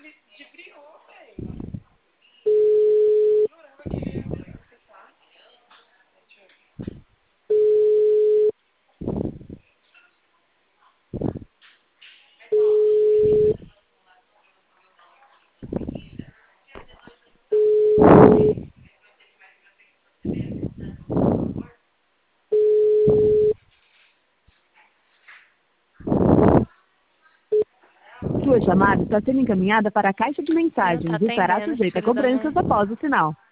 Sua chamada está sendo encaminhada para a caixa de mensagens e estará sujeita a cobranças após o sinal.